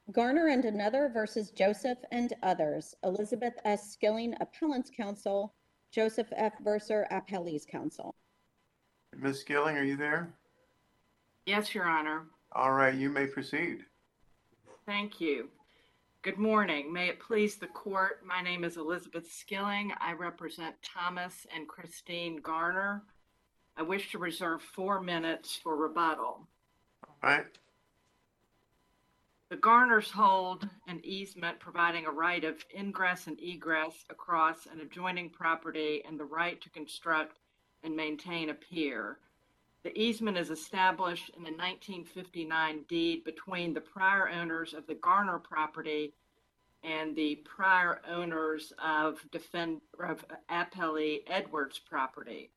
Garner and Another versus Joseph and Others. Elizabeth S. Skilling, Appellant's Counsel. Joseph F. Verser, Appellee's Counsel. Ms. Skilling, are you there? Yes, Your Honor. All right, you may proceed. Thank you. Good morning. May it please the court, my name is Elizabeth Skilling. I represent Thomas and Christine Garner. I wish to reserve 4 minutes for rebuttal. All right. The Garners hold an easement providing a right of ingress and egress across an adjoining property and the right to construct and maintain a pier. The easement is established in the 1959 deed between the prior owners of the Garner property and the prior owners of Appellee Edwards property.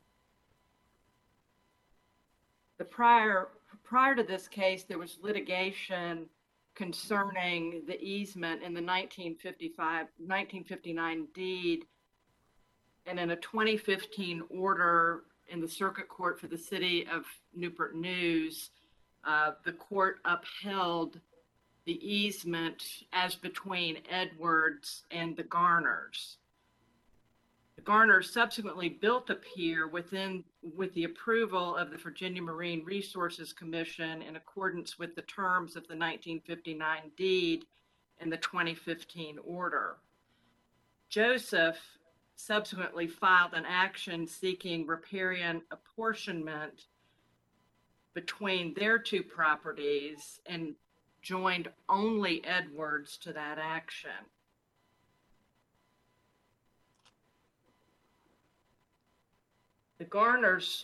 Prior to this case, there was litigation concerning the easement in the 1959 deed, and in a 2015 order in the Circuit Court for the City of Newport News, the court upheld the easement as between Edwards and the Garners. The Garners subsequently built a pier with the approval of the Virginia Marine Resources Commission in accordance with the terms of the 1959 deed and the 2015 order. Joseph subsequently filed an action seeking riparian apportionment between their two properties and joined only Edwards to that action. The Garners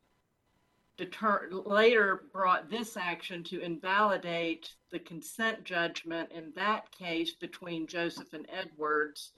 later brought this action to invalidate the consent judgment in that case between Joseph and Edwards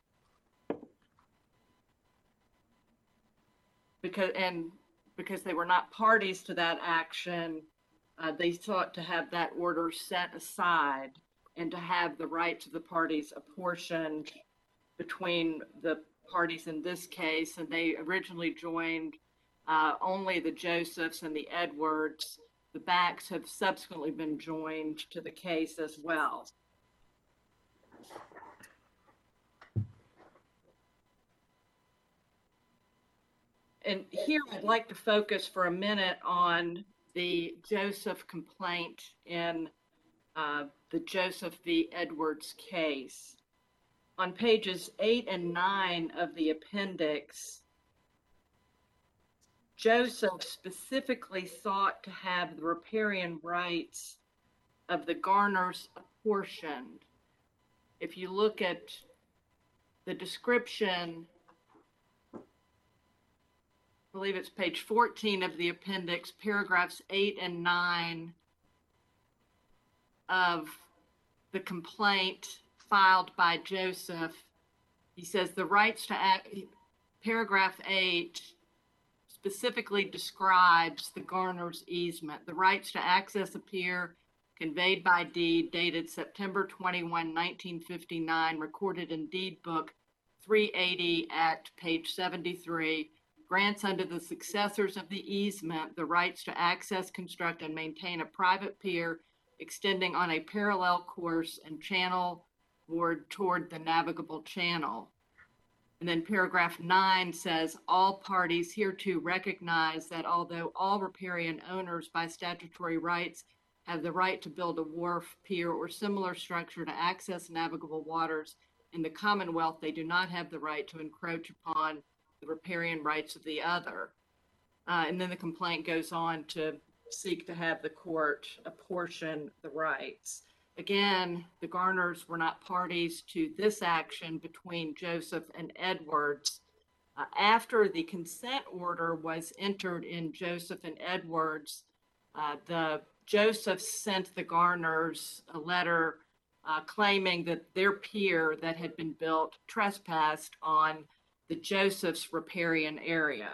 because they were not parties to that action. They sought to have that order set aside and to have the rights of the parties apportioned between the parties in this case, and they originally joined only the Josephs and the Edwards. The Backs have subsequently been joined to the case as well. And here I'd like to focus for a minute on the Joseph complaint in the Joseph v. Edwards case. On pages 8 and 9 of the appendix, Joseph specifically sought to have the riparian rights of the Garners apportioned. If you look at the description, I believe it's page 14 of the appendix, paragraphs 8 and 9 of the complaint filed by Joseph, he says the rights to act, paragraph 8 specifically describes the Garners easement. The rights to access a pier conveyed by deed dated September 21, 1959, recorded in deed book 380 at page 73, grants unto the successors of the easement the rights to access, construct, and maintain a private pier extending on a parallel course and channel toward the navigable channel. And then paragraph 9 says, all parties hereto recognize that although all riparian owners by statutory rights have the right to build a wharf, pier, or similar structure to access navigable waters in the Commonwealth, they do not have the right to encroach upon the riparian rights of the other. And then the complaint goes on to seek to have the court apportion the rights. Again, the Garners were not parties to this action between Joseph and Edwards. After the consent order was entered in Joseph and Edwards, the Josephs sent the Garners a letter claiming that their pier that had been built trespassed on the Josephs' riparian area.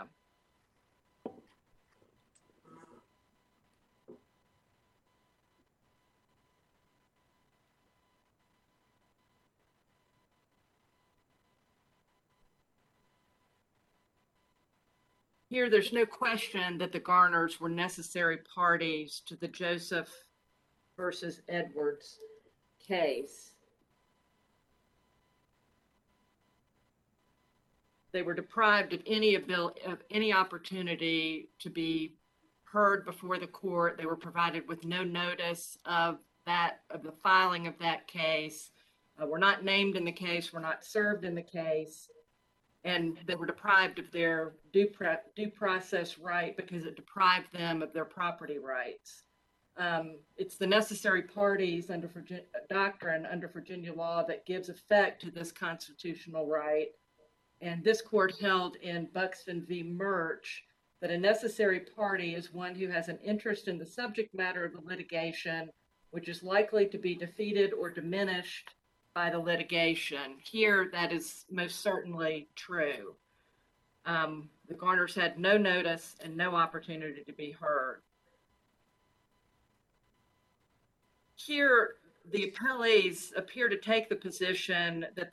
Here, there's no question that the Garners were necessary parties to the Joseph versus Edwards case, they were deprived of any opportunity to be heard before the court. They were provided with no notice of the filing of that case. Were not named in the case, were not served in the case, and they were deprived of their due process right because it deprived them of their property rights. It's the necessary parties under doctrine under Virginia law that gives effect to this constitutional right. And this court held in Buxton v. Murch that a necessary party is one who has an interest in the subject matter of the litigation, which is likely to be defeated or diminished by the litigation. Here, that is most certainly true. The Garners had no notice and no opportunity to be heard. Here, the appellees appear to take the position that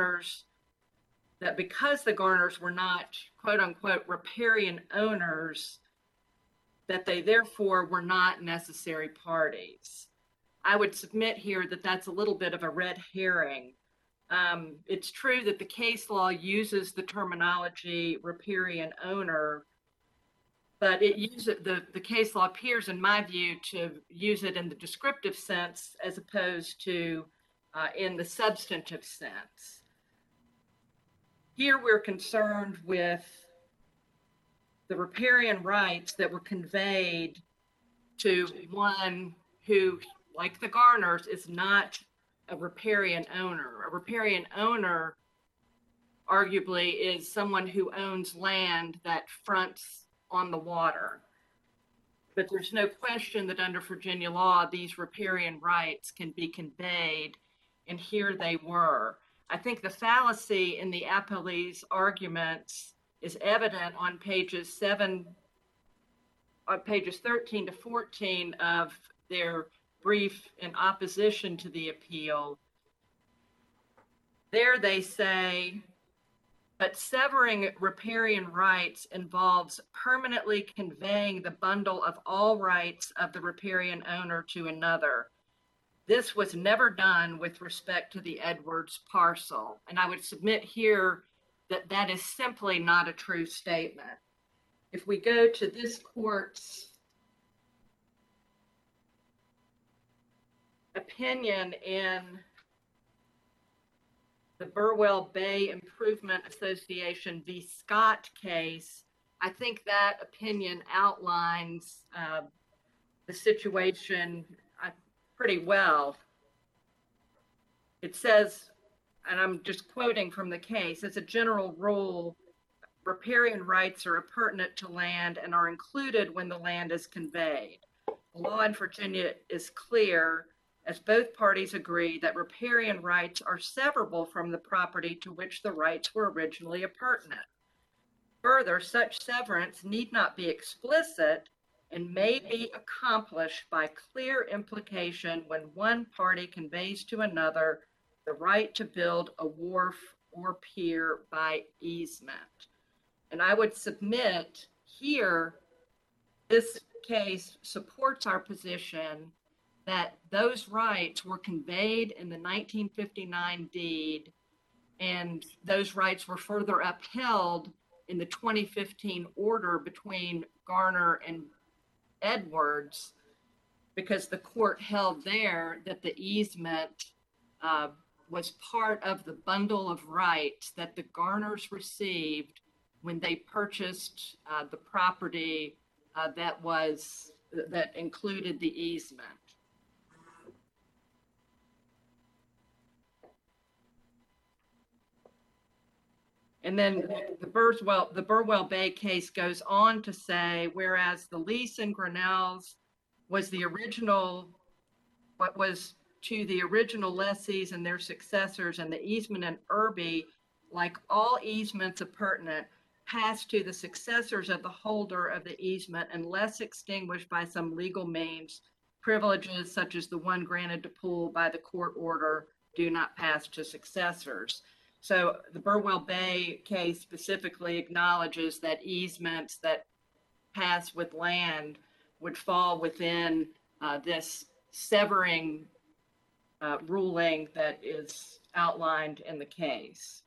because the Garners were not, quote unquote, riparian owners, that they therefore were not necessary parties. I would submit here that that's a little bit of a red herring. It's true that the case law uses the terminology riparian owner, but the case law appears, in my view, to use it in the descriptive sense as opposed to in the substantive sense. Here we're concerned with the riparian rights that were conveyed to one who, like the Garners, is not a riparian owner. A riparian owner, arguably, is someone who owns land that fronts on the water. But there's no question that under Virginia law, these riparian rights can be conveyed, and here they were. I think the fallacy in the appellees' arguments is evident on pages 13 to 14 of their brief in opposition to the appeal. There they say, but severing riparian rights involves permanently conveying the bundle of all rights of the riparian owner to another. This was never done with respect to the Edwards parcel. And I would submit here that that is simply not a true statement. If we go to this court's opinion in the Burwell Bay Improvement Association v. Scott case, I think that opinion outlines the situation pretty well. It says, and I'm just quoting from the case, as a general rule, riparian rights are appurtenant to land and are included when the land is conveyed. The law in Virginia is clear, as both parties agree that riparian rights are severable from the property to which the rights were originally appurtenant. Further, such severance need not be explicit and may be accomplished by clear implication when one party conveys to another the right to build a wharf or pier by easement. And I would submit here, this case supports our position that those rights were conveyed in the 1959 deed, and those rights were further upheld in the 2015 order between Garner and Edwards, because the court held there that the easement was part of the bundle of rights that the Garners received when they purchased the property that included the easement. And then the Burwell Bay case goes on to say, whereas the lease in Grinnell's was the original, what was to the original lessees and their successors, and the easement in Irby, like all easements appurtenant, passed to the successors of the holder of the easement unless extinguished by some legal means. Privileges such as the one granted to Poole by the court order do not pass to successors. So the Burwell Bay case specifically acknowledges that easements that pass with land would fall within this severing ruling that is outlined in the case.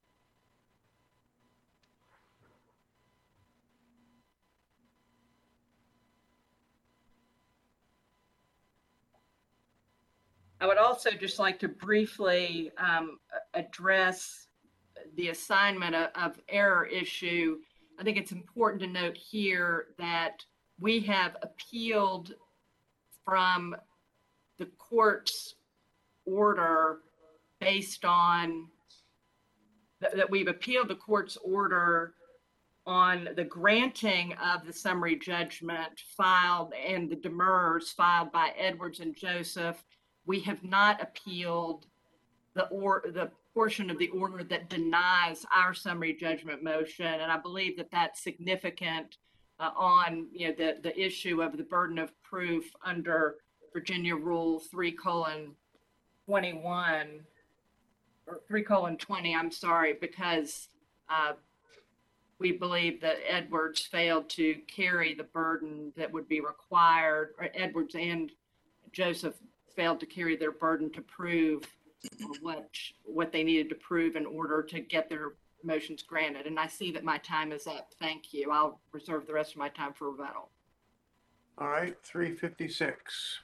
I would also just like to briefly address the assignment of error issue. I think it's important to note here that we have appealed from the court's order based on that we've appealed the court's order on the granting of the summary judgment filed and the demurs filed by Edwards and Joseph. We have not appealed the portion of the order that denies our summary judgment motion, and I believe that that's significant on the issue of the burden of proof under Virginia Rule 3:21 or 3:20. I'm sorry, because we believe that Edwards failed to carry the burden that would be required, or Edwards and Joseph failed to carry their burden to prove what they needed to prove in order to get their motions granted. And I see that my time is up. Thank you. I'll reserve the rest of my time for rebuttal. All right, 3:56.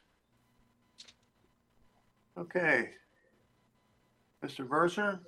Okay. Mr. Verser?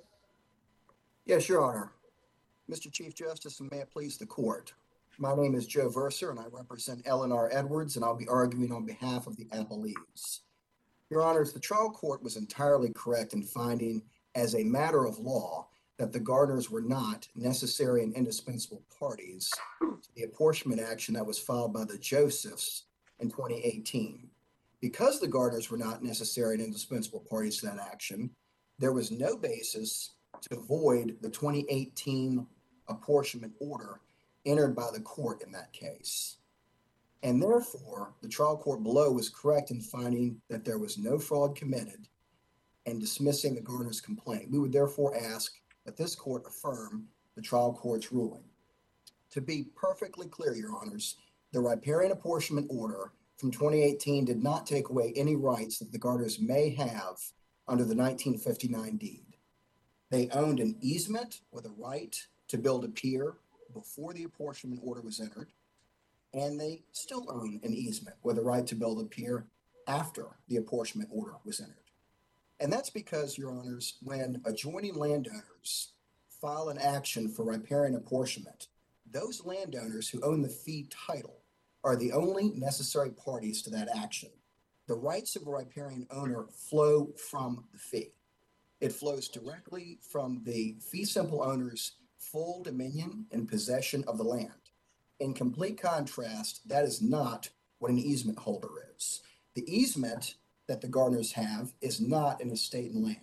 Yes, Your Honor. Mr. Chief Justice, and may it please the court. My name is Joe Verser, and I represent Eleanor Edwards, and I'll be arguing on behalf of the appellees. Your Honors, the trial court was entirely correct in finding, as a matter of law, that the Gardners were not necessary and indispensable parties to the apportionment action that was filed by the Josephs in 2018. Because the Gardners were not necessary and indispensable parties to that action, there was no basis to void the 2018 apportionment order entered by the court in that case. And therefore, the trial court below was correct in finding that there was no fraud committed and dismissing the Gardners' complaint. We would therefore ask that this court affirm the trial court's ruling. To be perfectly clear, Your Honors, the riparian apportionment order from 2018 did not take away any rights that the Gardners may have under the 1959 deed. They owned an easement with a right to build a pier before the apportionment order was entered, and they still own an easement with a right to build a pier after the apportionment order was entered. And that's because, Your Honors, when adjoining landowners file an action for riparian apportionment, those landowners who own the fee title are the only necessary parties to that action. The rights of a riparian owner flow from the fee. It flows directly from the fee simple owner's full dominion and possession of the land. In complete contrast, that is not what an easement holder is. The easement that the Gardners have is not an estate and land.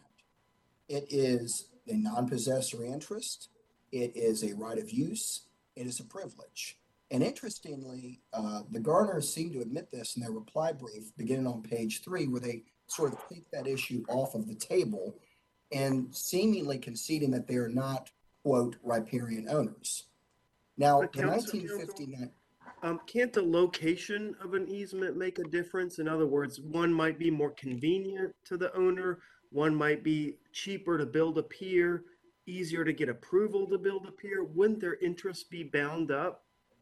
It is a non-possessory interest. It is a right of use. It is a privilege. And interestingly, the Gardners seem to admit this in their reply brief, beginning on page 3, where they sort of take that issue off of the table and seemingly conceding that they are not, quote, riparian owners. Now, the 1959... Can't the location of an easement make a difference? In other words, one might be more convenient to the owner, one might be cheaper to build a pier, easier to get approval to build a pier. Wouldn't their interests be bound up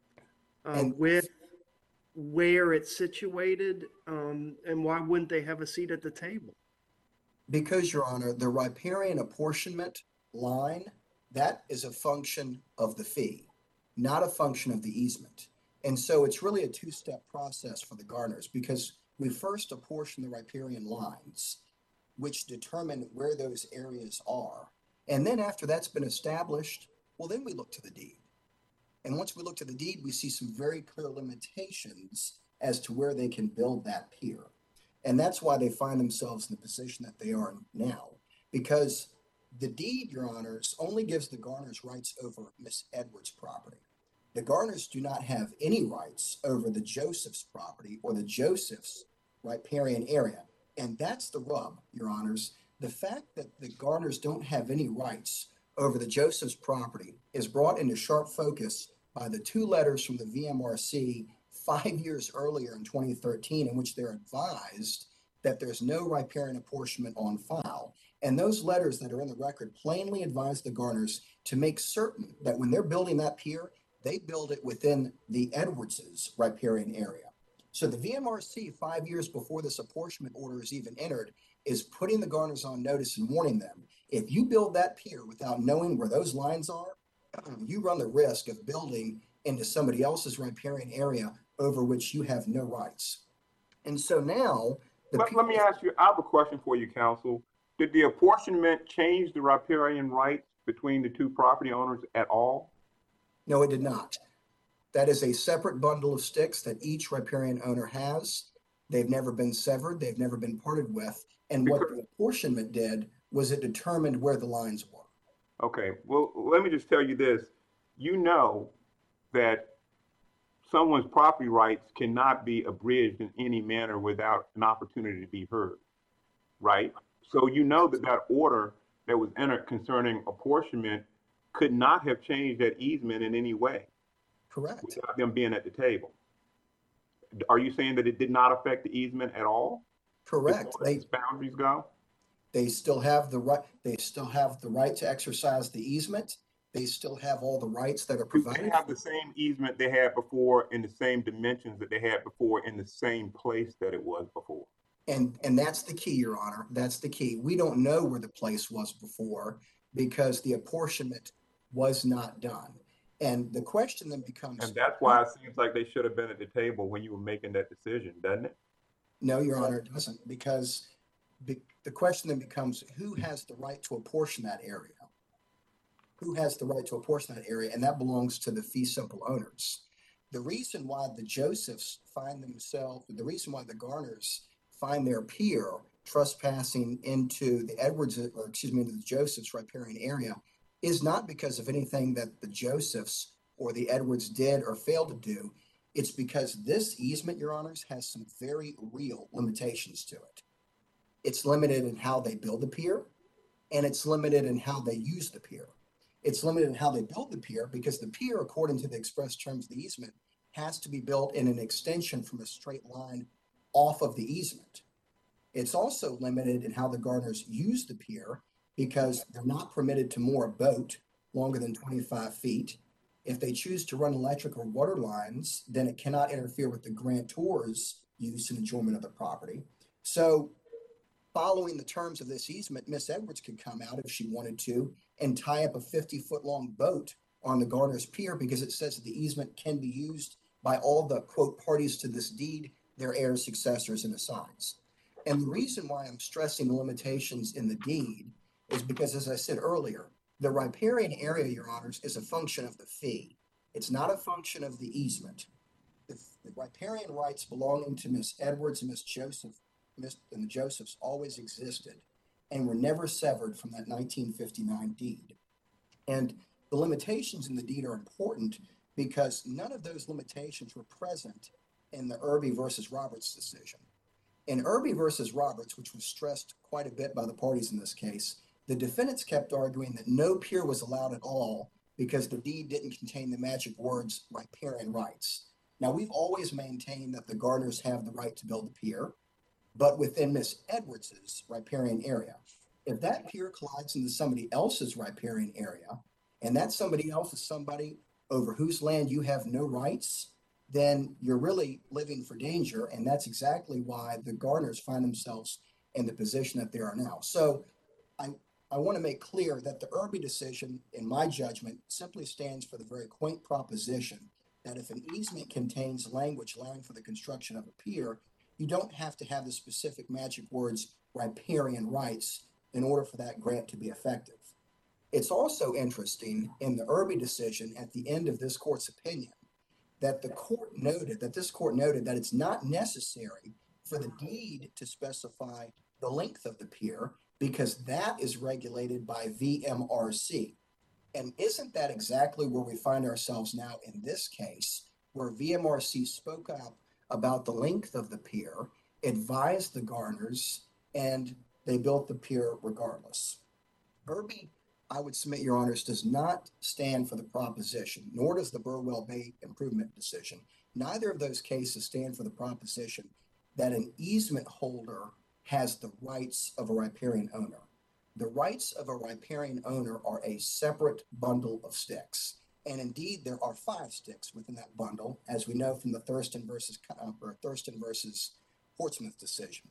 with where it's situated? And why wouldn't they have a seat at the table? Because, Your Honor, the riparian apportionment line, that is a function of the fee, not a function of the easement. And so it's really a two-step process for the Gardners, because we first apportion the riparian lines, which determine where those areas are. And then after that's been established, well, then we look to the deed. And once we look to the deed, we see some very clear limitations as to where they can build that pier. And that's why they find themselves in the position that they are now, because the deed, Your Honors, only gives the Gardners rights over Miss Edwards' property. The Gardners do not have any rights over the Josephs' property or the Josephs' riparian area. And that's the rub, Your Honors. The fact that the Gardners don't have any rights over the Josephs' property is brought into sharp focus by the 2 letters from the VMRC 5 years earlier in 2013, in which they're advised that there's no riparian apportionment on file. And those letters that are in the record plainly advise the Garners to make certain that when they're building that pier, they build it within the Edwards's riparian area. So the VMRC, 5 years before this apportionment order is even entered, is putting the Garners on notice and warning them, if you build that pier without knowing where those lines are, you run the risk of building into somebody else's riparian area over which you have no rights. And so now, Let me ask you, I have a question for you, counsel. Did the apportionment change the riparian rights between the two property owners at all? No, it did not. That is a separate bundle of sticks that each riparian owner has. They've never been severed. They've never been parted with. And what the apportionment did was it determined where the lines were. Okay, well, let me just tell you this. You know that someone's property rights cannot be abridged in any manner without an opportunity to be heard, right? So you know that that order that was entered concerning apportionment could not have changed that easement in any way. Correct. Without them being at the table. Are you saying that it did not affect the easement at all? Correct. As far as boundaries go? They still have the right. They still have the right to exercise the easement. They still have all the rights that are Do provided. they have the same easement they had before in the same dimensions that they had before in the same place that it was before? And that's the key, Your Honor. That's the key. We don't know where the place was before because the apportionment was not done. And the question then becomes. And that's why it seems like they should have been at the table when you were making that decision, doesn't it? No, Your Honor, it doesn't, because the question then becomes, who has the right to apportion that area? Who has the right to apportion that area? And that belongs to the fee simple owners. The reason why the Josephs find themselves, the reason why the Garners find their pier trespassing into the the Josephs riparian area is not because of anything that the Josephs or the Edwards did or failed to do. It's because this easement, Your Honors, has some very real limitations to it. It's limited in how they build the pier, and it's limited in how they use the pier. It's limited in how they build the pier because the pier, according to the express terms of the easement, has to be built in an extension from a straight line off of the easement. It's also limited in how the Garners use the pier because they're not permitted to moor a boat longer than 25 feet. If they choose to run electric or water lines, then it cannot interfere with the grantor's use and enjoyment of the property. So following the terms of this easement, Miss Edwards could come out if she wanted to and tie up a 50-foot long boat on the Garners pier because it says that the easement can be used by all the, quote, parties to this deed, their heirs, successors, and assigns. And the reason why I'm stressing the limitations in the deed is because, as I said earlier, the riparian area, Your Honors, is a function of the fee. It's not a function of the easement. The riparian rights belonging to Miss Edwards and Miss Joseph and the Josephs always existed and were never severed from that 1959 deed. And the limitations in the deed are important because none of those limitations were present in the Irby versus Roberts decision. In Irby versus Roberts, which was stressed quite a bit by the parties in this case, the defendants kept arguing that no pier was allowed at all because the deed didn't contain the magic words riparian rights. Now, we've always maintained that the Garners have the right to build a pier, but within Miss Edwards's riparian area. If that pier collides into somebody else's riparian area, and that somebody else is somebody over whose land you have no rights, then you're really living for danger. And that's exactly why the Garners find themselves in the position that they are now. So I want to make clear that the Irby decision, in my judgment, simply stands for the very quaint proposition that if an easement contains language allowing for the construction of a pier, you don't have to have the specific magic words riparian rights in order for that grant to be effective. It's also interesting in the Irby decision at the end of this court's opinion that this court noted that it's not necessary for the deed to specify the length of the pier because that is regulated by VMRC. And isn't that exactly where we find ourselves now in this case, where VMRC spoke up about the length of the pier, advised the Garners, and they built the pier regardless. Irby, I would submit, Your Honors, does not stand for the proposition, nor does the Burwell Bay improvement decision. Neither of those cases stand for the proposition that an easement holder has the rights of a riparian owner. The rights of a riparian owner are a separate bundle of sticks. And indeed, there are 5 sticks within that bundle, as we know from the Thurston versus Portsmouth decision.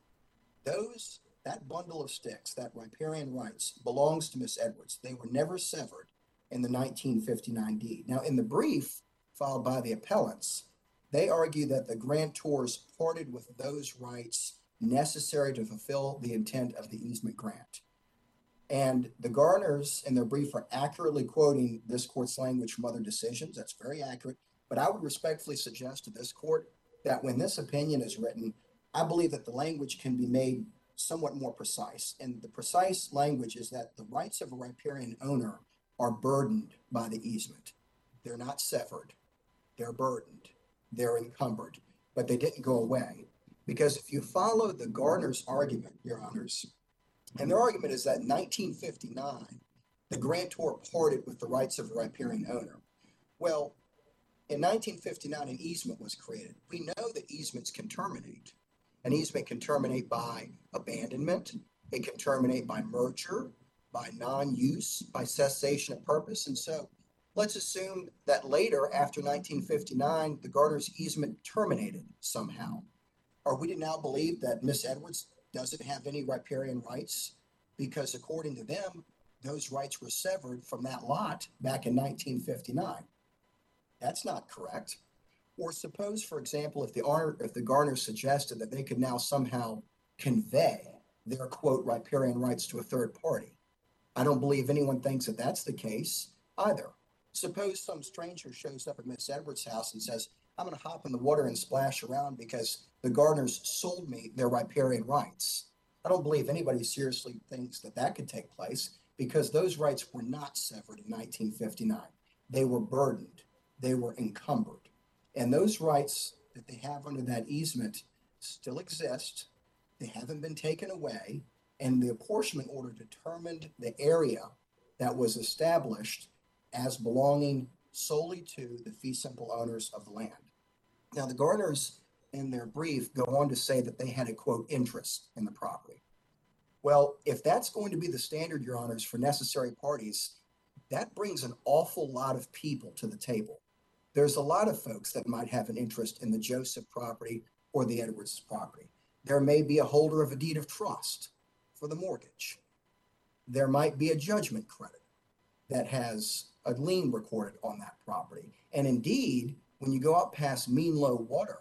That bundle of sticks, that riparian rights, belongs to Miss Edwards. They were never severed in the 1959 deed. Now, in the brief filed by the appellants, they argue that the grantors parted with those rights necessary to fulfill the intent of the easement grant. And the Garners in their brief are accurately quoting this court's language from other decisions. That's very accurate. But I would respectfully suggest to this court that when this opinion is written, I believe that the language can be made somewhat more precise. And the precise language is that the rights of a riparian owner are burdened by the easement. They're not severed. They're burdened. They're encumbered. But they didn't go away. Because if you follow the Garners' argument, Your Honors, and their argument is that in 1959, the grantor parted with the rights of a riparian owner. Well, in 1959, an easement was created. We know that easements can terminate. An easement can terminate by abandonment. It can terminate by merger, by non-use, by cessation of purpose. And so let's assume that later, after 1959, the Garners' easement terminated somehow. Are we to now believe that Miss Edwards doesn't have any riparian rights? Because according to them, those rights were severed from that lot back in 1959. That's not correct. Or suppose, for example, if the Garners suggested that they could now somehow convey their, quote, riparian rights to a third party. I don't believe anyone thinks that that's the case either. Suppose some stranger shows up at Miss Edwards' house and says, I'm going to hop in the water and splash around because the Garners sold me their riparian rights. I don't believe anybody seriously thinks that that could take place because those rights were not severed in 1959. They were burdened. They were encumbered. And those rights that they have under that easement still exist. They haven't been taken away. And the apportionment order determined the area that was established as belonging solely to the fee simple owners of the land. Now, the Garners in their brief go on to say that they had a, quote, interest in the property. Well, if that's going to be the standard, Your Honors, for necessary parties, that brings an awful lot of people to the table. There's a lot of folks that might have an interest in the Joseph property or the Edwards property. There may be a holder of a deed of trust for the mortgage. There might be a judgment credit that has a lien recorded on that property. And indeed, when you go out past mean low water,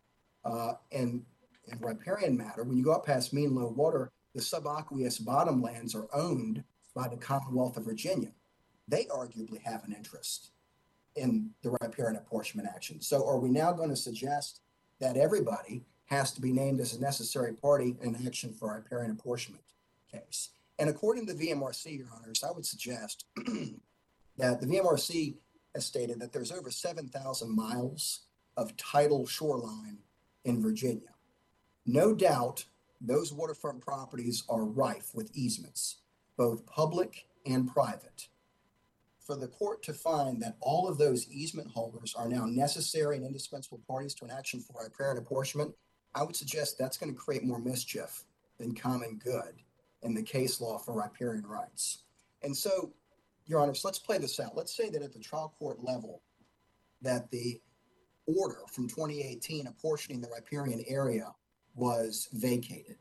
and in riparian matter, when you go out past mean low water, the subaqueous bottomlands are owned by the Commonwealth of Virginia. They arguably have an interest in the riparian apportionment action. So are we now going to suggest that everybody has to be named as a necessary party in action for a riparian apportionment case? And according to the VMRC, Your Honors, I would suggest that the VMRC has stated that there's over 7,000 miles of tidal shoreline in Virginia. No doubt those waterfront properties are rife with easements, both public and private. For the court to find that all of those easement holders are now necessary and indispensable parties to an action for riparian apportionment, I would suggest that's going to create more mischief than common good in the case law for riparian rights. And so, Your Honors, let's play this out. Let's say that at the trial court level, that the order from 2018 apportioning the riparian area was vacated.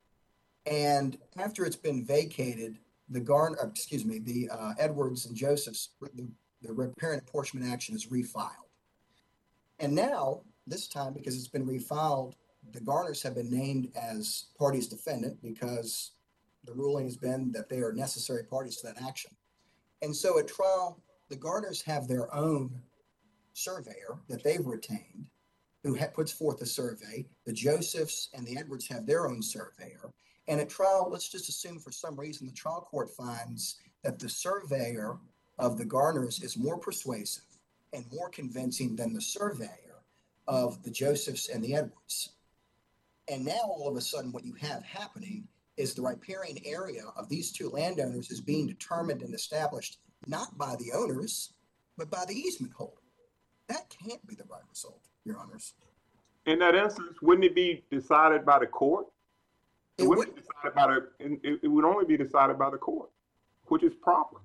And after it's been vacated, the Edwards and Joseph's, the riparian apportionment action is refiled. And now, this time, because it's been refiled, the Garners have been named as parties defendant because the ruling has been that they are necessary parties to that action. And so at trial, the Garners have their own surveyor that they've retained who puts forth a survey. The Josephs and the Edwards have their own surveyor. And at trial, let's just assume for some reason the trial court finds that the surveyor of the Garners is more persuasive and more convincing than the surveyor of the Josephs and the Edwards. And now all of a sudden what you have happening is the riparian area of these two landowners is being determined and established not by the owners, but by the easement holder. That can't be the right result, Your Honors. In that instance, wouldn't it be decided by the court? It wouldn't be decided by it would only be decided by the court, which is proper.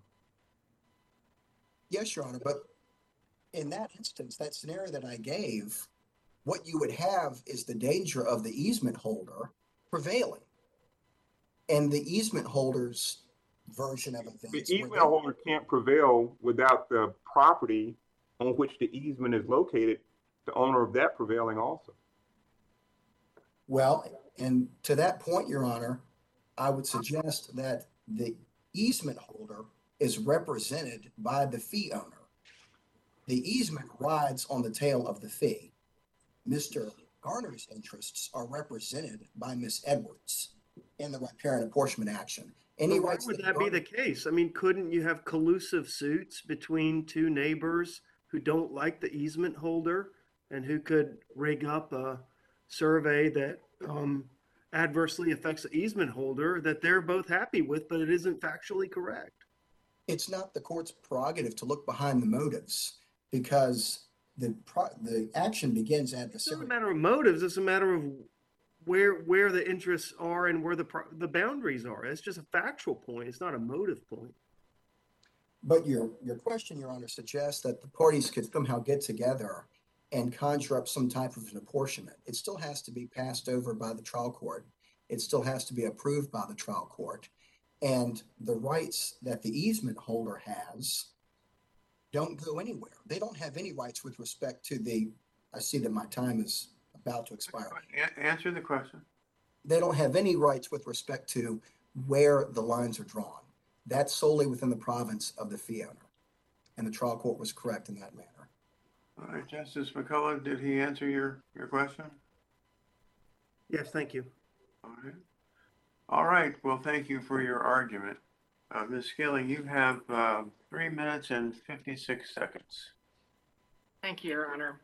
Yes, Your Honor, but in that instance, that scenario that I gave, what you would have is the danger of the easement holder prevailing. And the easement holder's version of The events. easement holder can't prevail without the property on which the easement is located, the owner of that prevailing also. Well, and to that point, Your Honor, I would suggest that the easement holder is represented by the fee owner. The easement rides on the tail of the fee. Mr. Garner's interests are represented by Ms. Edwards in the riparian apportionment action. Any But why rights would that that be the Garner- case? I mean, couldn't you have collusive suits between two neighbors who don't like the easement holder and who could rig up a survey that adversely affects the easement holder that they're both happy with, but it isn't factually correct? It's not the court's prerogative to look behind the motives because the action begins It's not a adversarial. matter of motives. It's a matter of where the interests are and where the boundaries are. It's just a factual point. It's not a motive point. But your question, Your Honor, suggests that the parties could somehow get together and conjure up some type of an apportionment. It still has to be passed over by the trial court. It still has to be approved by the trial court. And the rights that the easement holder has don't go anywhere. They don't have any rights with respect to I see that my time is about to expire. Answer the question. They don't have any rights with respect to where the lines are drawn. That's solely within the province of the fee owner. And the trial court was correct in that manner. All right, Justice McCullough, did he answer your question? Yes, thank you. All right. All right, well, thank you for your argument. Ms. Skilling, you have 3 minutes and 56 seconds. Thank you, Your Honor.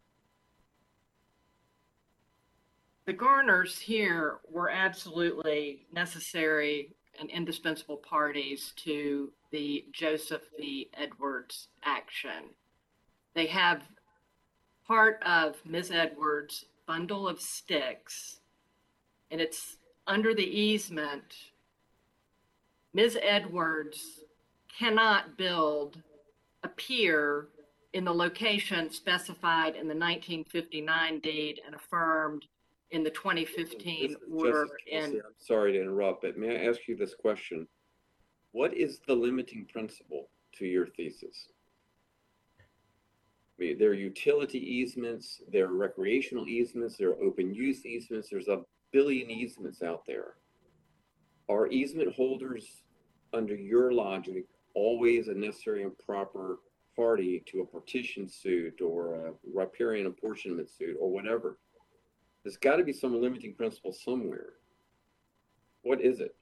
The Garners here were absolutely necessary and indispensable parties to the Joseph V. Edwards action. They have part of Ms. Edwards' bundle of sticks, and it's under the easement. Ms. Edwards cannot build a pier in the location specified in the 1959 deed and affirmed in the 2015 order. I'm sorry to interrupt, but may I ask you this question? What is the limiting principle to your thesis? I mean, there are utility easements, there are recreational easements, there are open use easements, there's a billion easements out there. Are easement holders, under your logic, always a necessary and proper party to a partition suit or a riparian apportionment suit or whatever? There's got to be some limiting principle somewhere. What is it?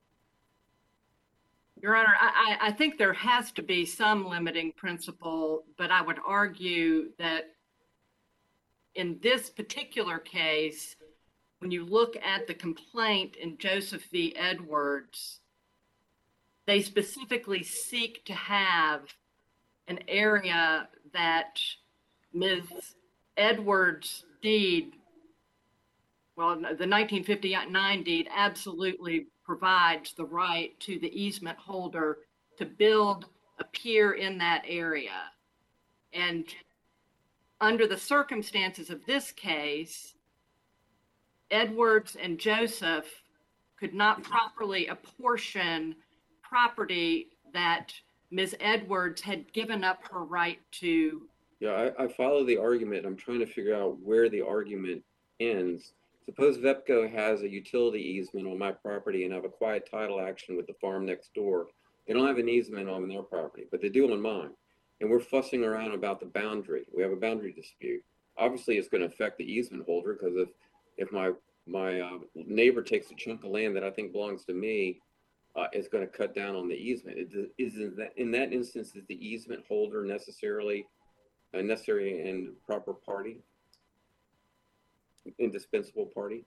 Your Honor, I think there has to be some limiting principle, but I would argue that in this particular case, when you look at the complaint in Joseph V. Edwards, they specifically seek to have an area that Ms. Edwards' deed, well, the 1959 deed absolutely provides the right to the easement holder to build a pier in that area. And under the circumstances of this case, Edwards and Joseph could not properly apportion property that Ms. Edwards had given up her right to. Yeah, I follow the argument. I'm trying to figure out where the argument ends. Suppose VEPCO has a utility easement on my property and I have a quiet title action with the farm next door. They don't have an easement on their property, but they do on mine. And we're fussing around about the boundary. We have a boundary dispute. Obviously, it's going to affect the easement holder because if my neighbor takes a chunk of land that I think belongs to me, it's going to cut down on the easement. In that instance, is the easement holder necessarily a necessary and proper party? Indispensable party?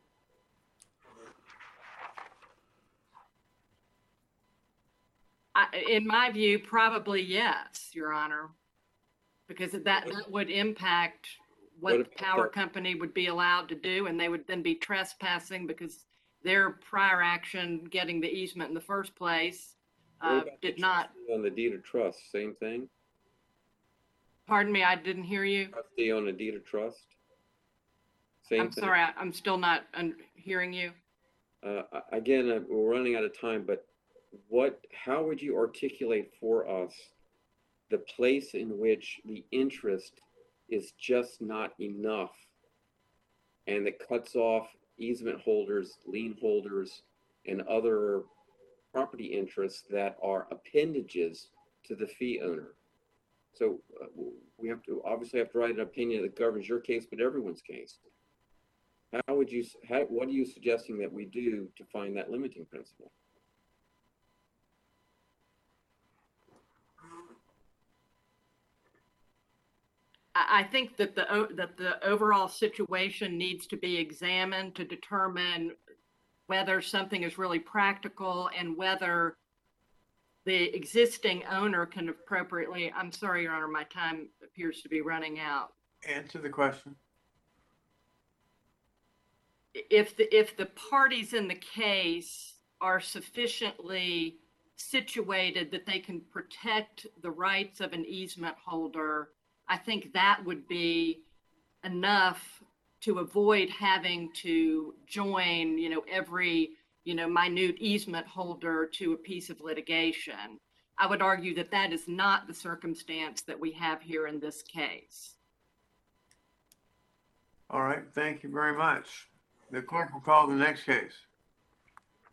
In my view, probably yes, Your Honor, because that would impact what the power company would be allowed to do, and they would then be trespassing because their prior action, getting the easement in the first place, What about the did not, trustee on the deed of trust, same thing? pardon me, I didn't hear you. Trustee on a deed of trust? Same I'm thing? sorry, I'm still not hearing you. Again, we're running out of time, but how would you articulate for us the place in which the interest is just not enough and that cuts off easement holders, lien holders, and other property interests that are appendages to the fee owner? So we obviously have to write an opinion that governs your case, but everyone's case. What are you suggesting that we do to find that limiting principle? I think that the overall situation needs to be examined to determine whether something is really practical and whether the existing owner can appropriately, I'm sorry, Your Honor, my time appears to be running out. Answer the question. If the parties in the case are sufficiently situated that they can protect the rights of an easement holder, I think that would be enough to avoid having to join, every, minute easement holder to a piece of litigation. I would argue that that is not the circumstance that we have here in this case. All right, thank you very much. The clerk will call the next case.